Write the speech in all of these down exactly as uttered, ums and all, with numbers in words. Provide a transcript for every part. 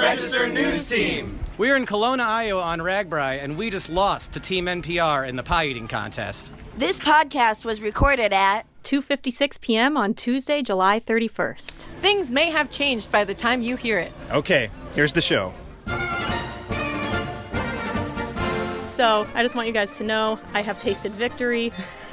Register News Team. We're in Kelowna, Iowa on RAGBRAI, and we just lost to Team N P R in the pie eating contest. This podcast was recorded at two fifty-six p.m. on Tuesday, July thirty-first. Things may have changed by the time you hear it. Okay, here's the show. So, I just want you guys to know, I have tasted victory.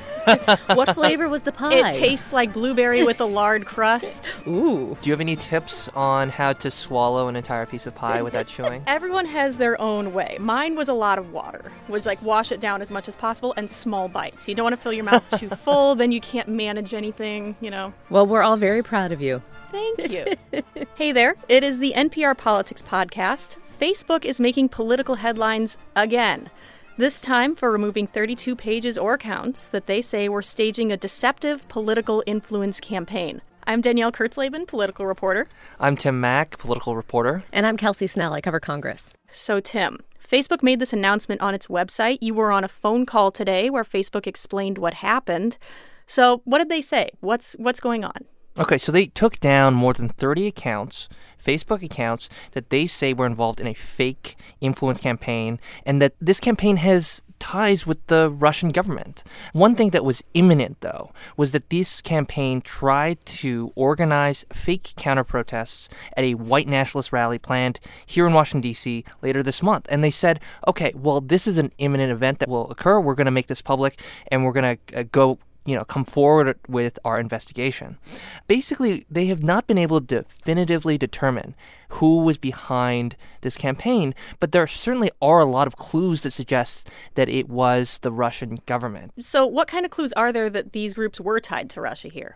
What flavor was the pie? It tastes like blueberry with a lard crust. Ooh. Do you have any tips on how to swallow an entire piece of pie without chewing? Everyone has their own way. Mine was a lot of water. Was like wash it down as much as possible and small bites. You don't want to fill your mouth too full, then you can't manage anything, you know. Well, we're all very proud of you. Thank you. Hey there, it is the N P R Politics Podcast. Facebook is making political headlines again. This time for removing thirty-two pages or accounts that they say were staging a deceptive political influence campaign. I'm Danielle Kurtzleben, political reporter. I'm Tim Mack, political reporter. And I'm Kelsey Snell, I cover Congress. So, Tim, Facebook made this announcement on its website. You were on a phone call today where Facebook explained what happened. So, what did they say? What's what's going on? Okay, so they took down more than thirty accounts, Facebook accounts, that they say were involved in a fake influence campaign, and that this campaign has ties with the Russian government. One thing that was imminent, though, was that this campaign tried to organize fake counter-protests at a white nationalist rally planned here in Washington, D C later this month. And they said, okay, well, this is an imminent event that will occur. We're going to make this public, and we're going to uh, go you know, come forward with our investigation. Basically, they have not been able to definitively determine who was behind this campaign, but there certainly are a lot of clues that suggest that it was the Russian government. So what kind of clues are there that these groups were tied to Russia here?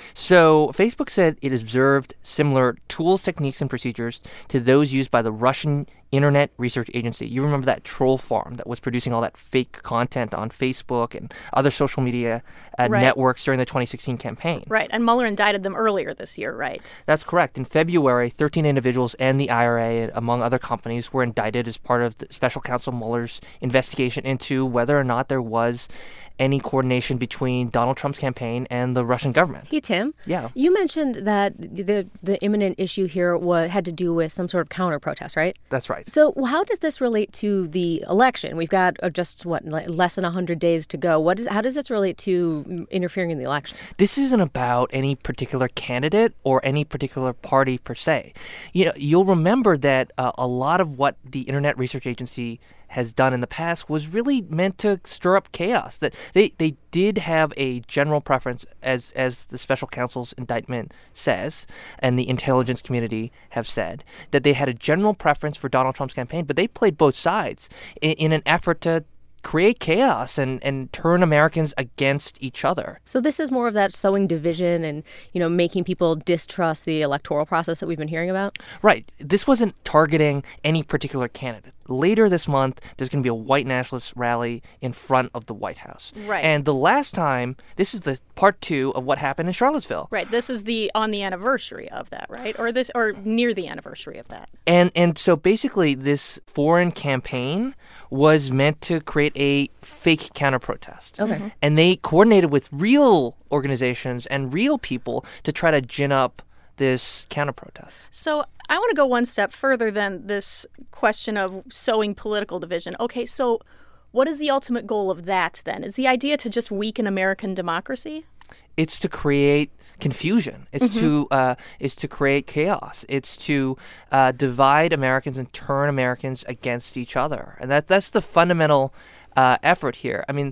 So Facebook said it observed similar tools, techniques, and procedures to those used by the Russian Internet Research Agency. You remember that troll farm that was producing all that fake content on Facebook and other social media uh, right. networks during the twenty sixteen campaign. Right, and Mueller indicted them earlier this year, right? That's correct. In February, thirteen individuals and the I R A, among other companies, were indicted as part of the special counsel Mueller's investigation into whether or not there was any coordination between Donald Trump's campaign and the Russian government. Hey, Tim. Yeah. You mentioned that the the imminent issue here was, had to do with some sort of counter-protest, right? That's right. So how does this relate to the election? We've got uh, just, what, less than one hundred days to go. What is, how does this relate to interfering in the election? This isn't about any particular candidate or any particular party per se. You know, you'll remember that uh, a lot of what the Internet Research Agency has done in the past was really meant to stir up chaos. That they, they did have a general preference, as as the special counsel's indictment says, and the intelligence community have said, that they had a general preference for Donald Trump's campaign, but they played both sides in, in an effort to create chaos and, and turn Americans against each other. So this is more of that sowing division and, you know, making people distrust the electoral process that we've been hearing about? Right. This wasn't targeting any particular candidate. Later this month, there's going to be a white nationalist rally in front of the White House. Right. And the last time, this is the part two of what happened in Charlottesville. Right. This is the on the anniversary of that, right? Or this or near the anniversary of that. And and so basically this foreign campaign was meant to create a fake counter-protest. Okay. Mm-hmm. And they coordinated with real organizations and real people to try to gin up this counter-protest. So I want to go one step further than this question of sowing political division. Okay, so what is the ultimate goal of that then? Is the idea to just weaken American democracy? It's to create confusion. It's mm-hmm. to uh, it's to create chaos. It's to uh, divide Americans and turn Americans against each other. And that that's the fundamental uh, effort here. I mean,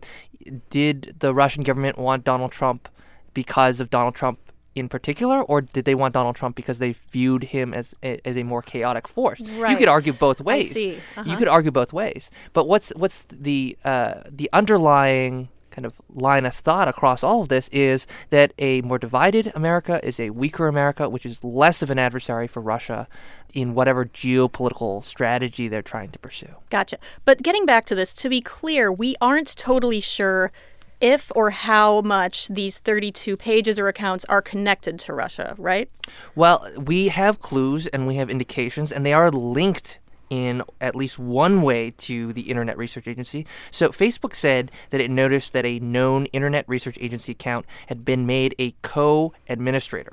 did the Russian government want Donald Trump because of Donald Trump in particular, or did they want Donald Trump because they viewed him as a, as a more chaotic force? Right. You could argue both ways. I see. Uh-huh. You could argue both ways. But what's what's the uh, the underlying kind of line of thought across all of this is that a more divided America is a weaker America, which is less of an adversary for Russia in whatever geopolitical strategy they're trying to pursue. Gotcha. But getting back to this, to be clear, we aren't totally sure if or how much these thirty-two pages or accounts are connected to Russia, right? Well, we have clues and we have indications, and they are linked in at least one way to the Internet Research Agency. So Facebook said that it noticed that a known Internet Research Agency account had been made a co-administrator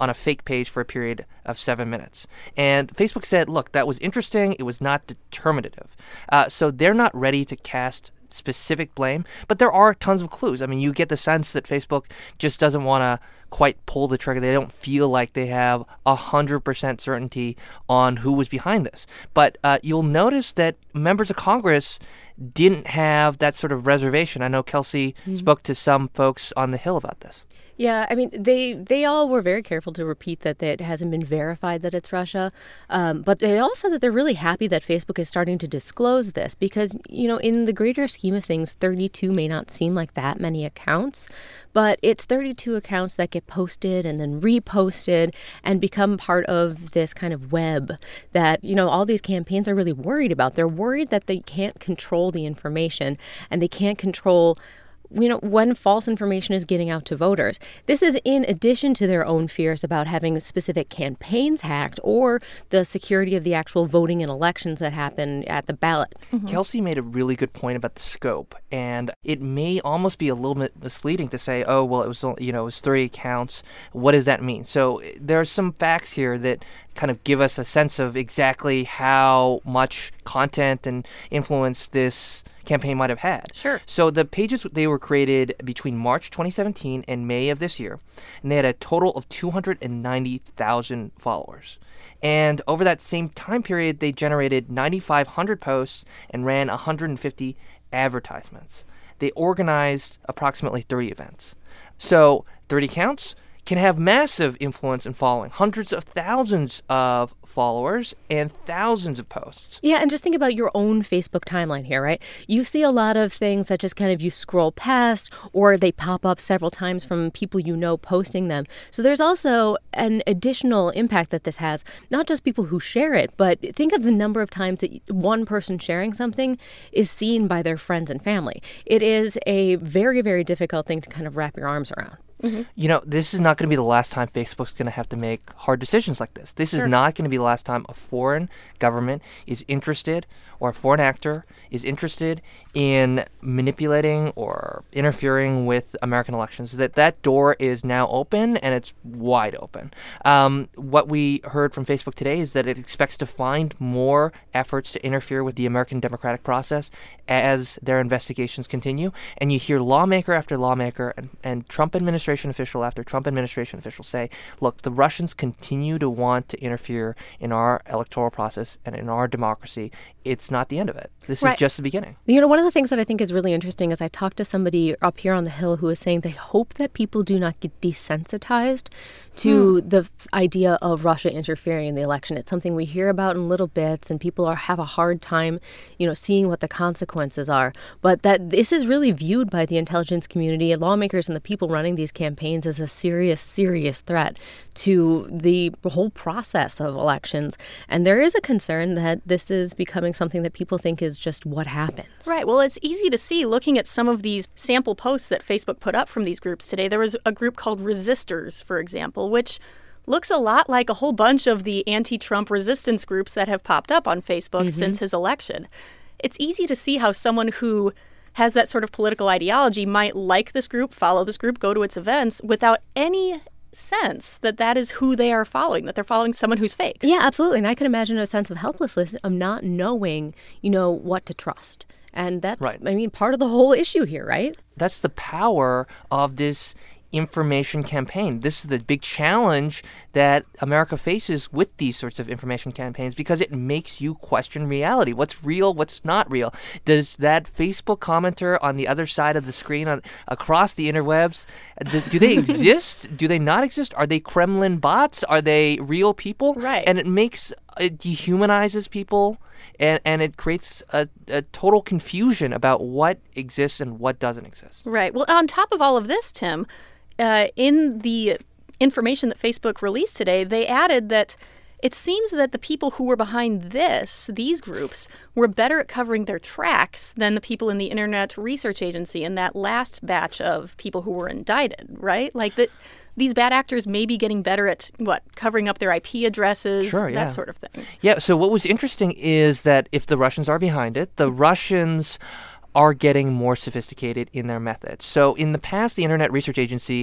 on a fake page for a period of seven minutes. And Facebook said, look, that was interesting. It was not determinative. Uh, so they're not ready to cast specific blame, but there are tons of clues. I mean, you get the sense that Facebook just doesn't want to quite pull the trigger. They don't feel like they have one hundred percent certainty on who was behind this. But uh, you'll notice that members of Congress didn't have that sort of reservation. I know Kelsey mm-hmm. spoke to some folks on the Hill about this. Yeah, I mean, they they all were very careful to repeat that it hasn't been verified that it's Russia. Um, but they all said that they're really happy that Facebook is starting to disclose this because, you know, in the greater scheme of things, thirty-two may not seem like that many accounts, but it's thirty-two accounts that get posted and then reposted and become part of this kind of web that, you know, all these campaigns are really worried about. They're worried that they can't control the information and they can't control you know, when false information is getting out to voters. This is in addition to their own fears about having specific campaigns hacked or the security of the actual voting and elections that happen at the ballot. Mm-hmm. Kelsey made a really good point about the scope, and it may almost be a little bit misleading to say, oh, well, it was, you know, it was thirty accounts. What does that mean? So there are some facts here that kind of give us a sense of exactly how much content and influence this campaign might have had. Sure. So the pages, they were created between March twenty seventeen and May of this year, and they had a total of two hundred ninety thousand followers. And over that same time period, they generated nine thousand five hundred posts and ran one hundred fifty advertisements. They organized approximately thirty events. So thirty counts can have massive influence and following, hundreds of thousands of followers and thousands of posts. Yeah, and just think about your own Facebook timeline here, right? You see a lot of things that just kind of you scroll past or they pop up several times from people you know posting them. So there's also an additional impact that this has, not just people who share it, but think of the number of times that one person sharing something is seen by their friends and family. It is a very, very difficult thing to kind of wrap your arms around. Mm-hmm. You know, this is not going to be the last time Facebook's going to have to make hard decisions like this. This Sure. is not going to be the last time a foreign government is interested or a foreign actor is interested in manipulating or interfering with American elections. That that door is now open, and it's wide open. Um, what we heard from Facebook today is that it expects to find more efforts to interfere with the American democratic process as their investigations continue. And you hear lawmaker after lawmaker and, and Trump administration official after Trump administration official say, look, the Russians continue to want to interfere in our electoral process and in our democracy. It's not the end of it. This Right. is just the beginning. You know, one of the things that I think is really interesting is I talked to somebody up here on the Hill who was saying they hope that people do not get desensitized to hmm. the f- idea of Russia interfering in the election. It's something we hear about in little bits, and people are have a hard time, you know, seeing what the consequences are. But that this is really viewed by the intelligence community and lawmakers and the people running these campaigns as a serious, serious threat to the whole process of elections. And there is a concern that this is becoming something that people think is just what happens. Right. Well, it's easy to see looking at some of these sample posts that Facebook put up from these groups today. There was a group called Resistors, for example, which looks a lot like a whole bunch of the anti-Trump resistance groups that have popped up on Facebook mm-hmm. since his election. It's easy to see how someone who has that sort of political ideology might like this group, follow this group, go to its events without any sense that that is who they are following, that they're following someone who's fake. Yeah, absolutely. And I can imagine a sense of helplessness of not knowing, you know, what to trust. And that's, right. I mean, part of the whole issue here, right? That's the power of this information campaign. This is the big challenge that America faces with these sorts of information campaigns because it makes you question reality. What's real? What's not real? Does that Facebook commenter on the other side of the screen on across the interwebs, do, do they exist? Do they not exist? Are they Kremlin bots? Are they real people? Right. And it makes, it dehumanizes people. And, and it creates a, a total confusion about what exists and what doesn't exist. Right. Well, on top of all of this, Tim, uh, in the information that Facebook released today, they added that it seems that the people who were behind this, these groups, were better at covering their tracks than the people in the Internet Research Agency in that last batch of people who were indicted, right? Like that. These bad actors may be getting better at, what, covering up their I P addresses, sure, yeah. that sort of thing. Yeah, so what was interesting is that if the Russians are behind it, the Russians are getting more sophisticated in their methods. So in the past, the Internet Research Agency has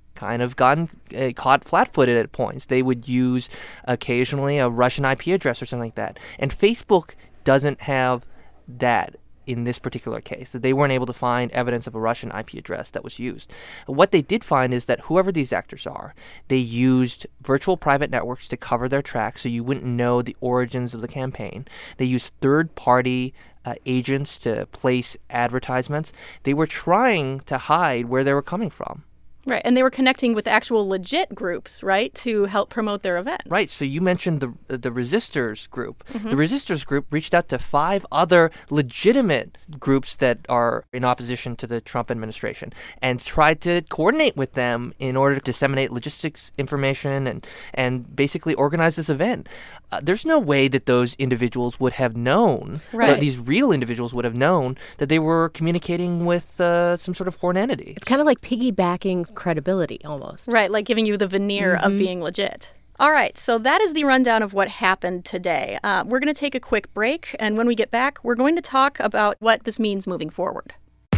kind of gotten uh, caught flat-footed at points. They would use occasionally a Russian I P address or something like that. And Facebook doesn't have that in this particular case, that they weren't able to find evidence of a Russian I P address that was used. What they did find is that whoever these actors are, they used virtual private networks to cover their tracks so you wouldn't know the origins of the campaign. They used third-party uh, agents to place advertisements. They were trying to hide where they were coming from. Right, and they were connecting with actual legit groups, right, to help promote their events. Right, so you mentioned the the Resistors group. Mm-hmm. The Resistors group reached out to five other legitimate groups that are in opposition to the Trump administration and tried to coordinate with them in order to disseminate logistics information and, and basically organize this event. Uh, there's no way that those individuals would have known, right. that these real individuals would have known that they were communicating with uh, some sort of foreign entity. It's kind of like piggybacking credibility almost. Right, like giving you the veneer mm-hmm. of being legit. All right, so that is the rundown of what happened today. Uh, we're going to take a quick break, and when we get back, we're going to talk about what this means moving forward.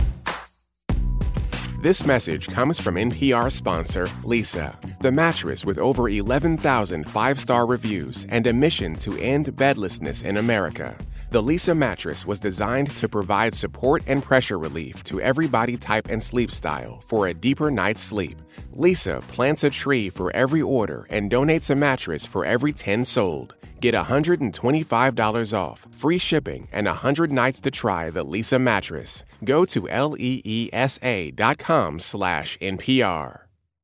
This message comes from N P R sponsor Leesa, the mattress with over eleven thousand five-star reviews and a mission to end bedlessness in America. The Leesa mattress was designed to provide support and pressure relief to every body type and sleep style for a deeper night's sleep. Leesa plants a tree for every order and donates a mattress for every ten sold. Get one hundred twenty-five dollars off, free shipping, and one hundred nights to try the Leesa mattress. Go to L-E-E-S-A dot com slash N-P-R.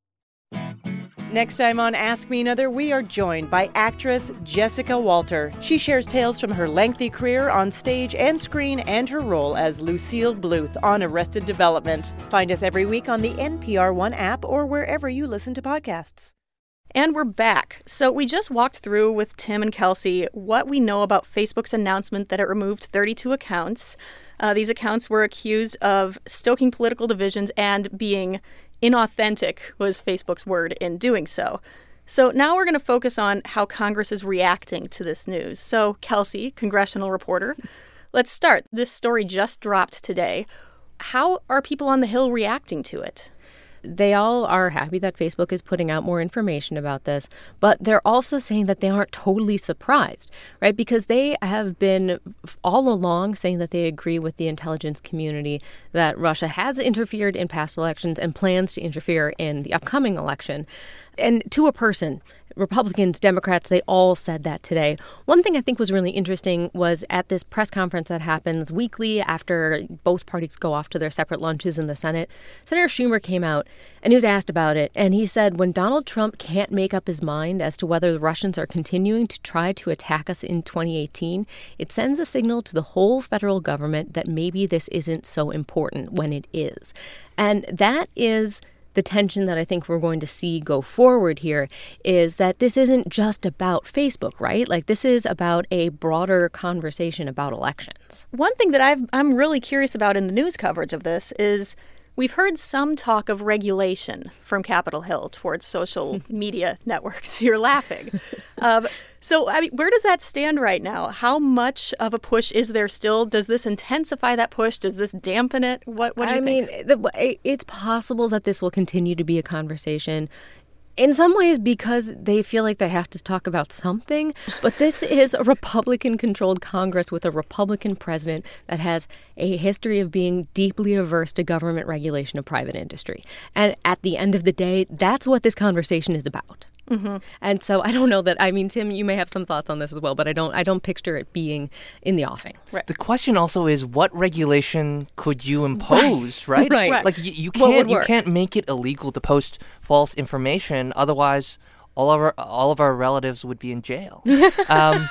Next time on Ask Me Another, we are joined by actress Jessica Walter. She shares tales from her lengthy career on stage and screen and her role as Lucille Bluth on Arrested Development. Find us every week on the N P R One app or wherever you listen to podcasts. And we're back. So we just walked through with Tim and Kelsey what we know about Facebook's announcement that it removed thirty-two accounts. Uh, these accounts were accused of stoking political divisions and being inauthentic, was Facebook's word in doing so. So now we're going to focus on how Congress is reacting to this news. So, Kelsey, congressional reporter, let's start. This story just dropped today. How are people on the Hill reacting to it? They all are happy that Facebook is putting out more information about this, but they're also saying that they aren't totally surprised, right? Because they have been all along saying that they agree with the intelligence community that Russia has interfered in past elections and plans to interfere in the upcoming election. And to a person, Republicans, Democrats, they all said that today. One thing I think was really interesting was at this press conference that happens weekly after both parties go off to their separate lunches in the Senate, Senator Schumer came out and he was asked about it. And he said, when Donald Trump can't make up his mind as to whether the Russians are continuing to try to attack us in twenty eighteen, it sends a signal to the whole federal government that maybe this isn't so important when it is. And that is the tension that I think we're going to see go forward here, is that this isn't just about Facebook, right? Like, this is about a broader conversation about elections. One thing that I've, I'm really curious about in the news coverage of this is we've heard some talk of regulation from Capitol Hill towards social media networks. You're laughing. Um, so, I mean, where does that stand right now? How much of a push is there still? Does this intensify that push? Does this dampen it? What, what do you I think? mean, the, it's possible that this will continue to be a conversation. In some ways, because they feel like they have to talk about something. But this is a Republican-controlled Congress with a Republican president that has a history of being deeply averse to government regulation of private industry. And at the end of the day, that's what this conversation is about. Mm-hmm. And so I don't know that, I mean, Tim, you may have some thoughts on this as well, but I don't I don't picture it being in the offing. Right. The question also is, what regulation could you impose, right? Right. right. Like, you, you What would can't you work? can't make it illegal to post false information, otherwise all of our all of our relatives would be in jail. um,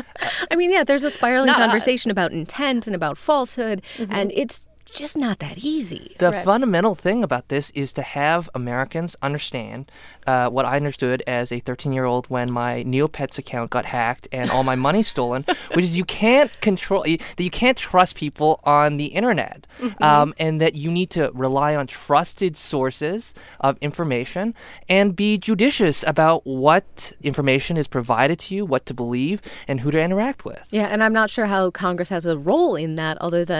I mean, yeah, there's a spiraling Not conversation about intent and about falsehood, mm-hmm. and it's just not that easy. The Right. fundamental thing about this is to have Americans understand uh, what I understood as a thirteen-year-old when my Neopets account got hacked and all my money stolen, which is you can't control, you, that you can't trust people on the internet, mm-hmm. um, and that you need to rely on trusted sources of information and be judicious about what information is provided to you, what to believe, and who to interact with. Yeah, and I'm not sure how Congress has a role in that other than,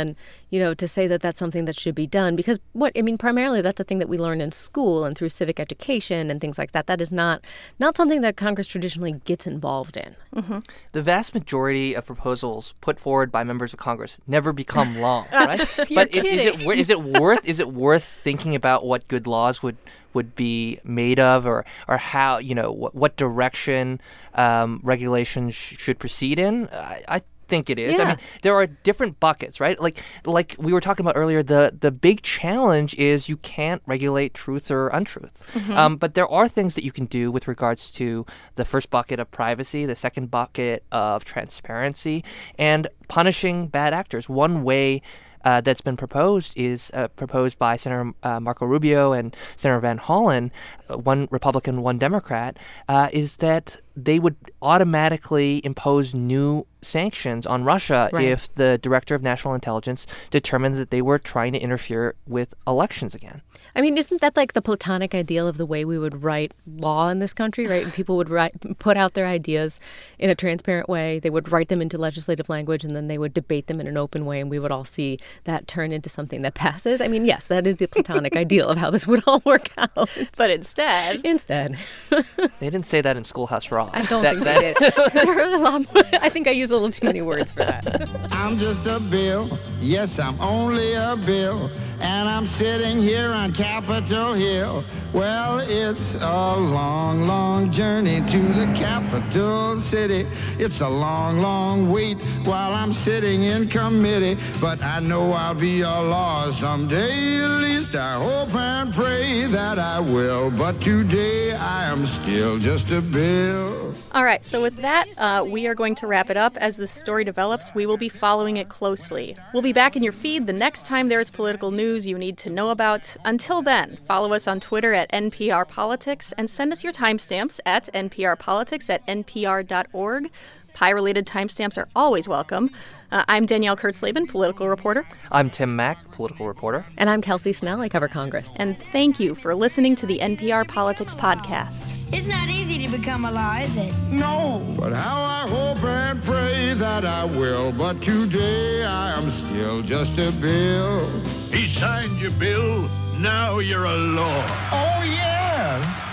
you know, to say that that's something that should be done. Because what, I mean, primarily that's the thing that we learn in school and through civic education and things like that. That is not, not something that Congress traditionally gets involved in. Mm-hmm. The vast majority of proposals put forward by members of Congress never become law, right? You're but is, is it is it worth is it worth thinking about what good laws would would be made of, or or how, you know, what, what direction um, regulations sh- should proceed in? I, I think it is. Yeah. I mean, there are different buckets, right? Like like we were talking about earlier, the the big challenge is you can't regulate truth or untruth. Mm-hmm. Um, but there are things that you can do with regards to the first bucket of privacy, the second bucket of transparency, and punishing bad actors. One way Uh, that's been proposed is uh, proposed by Senator uh, Marco Rubio and Senator Van Hollen, uh, one Republican, one Democrat, uh, is that they would automatically impose new sanctions on Russia Right. if the Director of National Intelligence determined that they were trying to interfere with elections again. I mean, isn't that like the platonic ideal of the way we would write law in this country, right? And people would write, put out their ideas in a transparent way. They would write them into legislative language, and then they would debate them in an open way, and we would all see that turn into something that passes. I mean, yes, that is the platonic ideal of how this would all work out. But instead, Instead. They didn't say that in Schoolhouse Rock. I don't That- think that- they did. There are a lot more. I think I use a little too many words for that. I'm just a bill. Yes, I'm only a bill. And I'm sitting here on Capitol Hill. Well, it's a long, long journey to the capital city. It's a long, long wait while I'm sitting in committee. But I know I'll be a law someday. At least I hope and pray that I will. But today I am still just a bill. all right, so with that, uh, we are going to wrap it up. As this story develops, we will be following it closely. We'll be back in your feed the next time there's political news you need to know about. Until then, follow us on Twitter at N P R Politics and send us your timestamps at N P R Politics at N P R dot org. Pie-related timestamps are always welcome. Uh, I'm Danielle Kurtzleben, political reporter. I'm Tim Mack, political reporter. And I'm Kelsey Snell. I cover Congress. And thank you for listening to the N P R Politics Podcast. It's not easy to become a law, is it? No, but how I hope and pray that I will. But today I am still just a bill. He signed your bill. Now you're a law. Oh, yes.